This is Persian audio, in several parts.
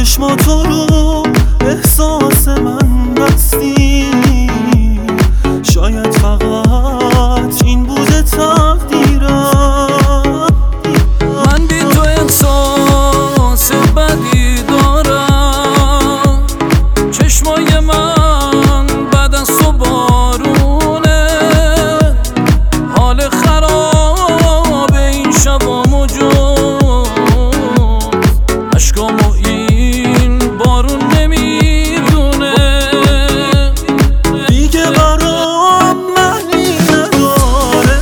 چشماتو رو احساس من بستی، شاید فقط این بوده تقدیرم. من بی تو احساس بدی دارم، چشمای من بعد از تو بارونه، حال خراب این شبامو جز عشقامو این بارون نمیدونه. دیگه برام معنی نداره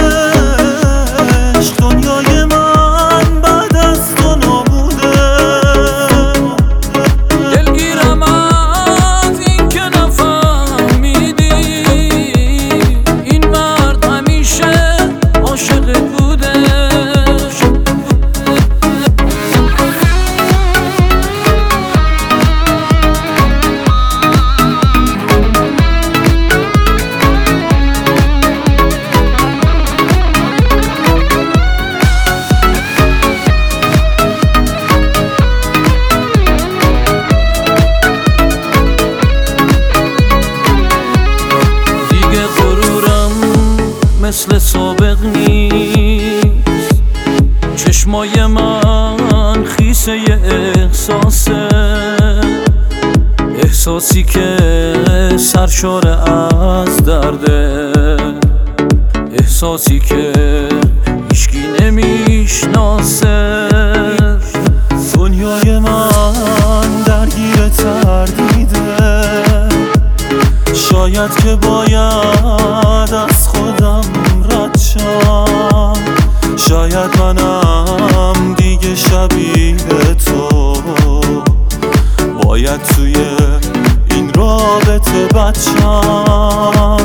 عشق، دنیای من بعد از تو نابوده. دلگیرم از این که نفهمیدی این مرد همیشه عاشق بوده. دیگه غرورم مثل سابق نیست، چشمای من خیسه احساسه، احساسی که سرشار از درده، احساسی که هیچکی نمیشناسه. دنیای من درگیر تردیده، شاید که باید از خودم رد شم، شاید منم دیگه شبیه تو باید توی این رابطه بد شم.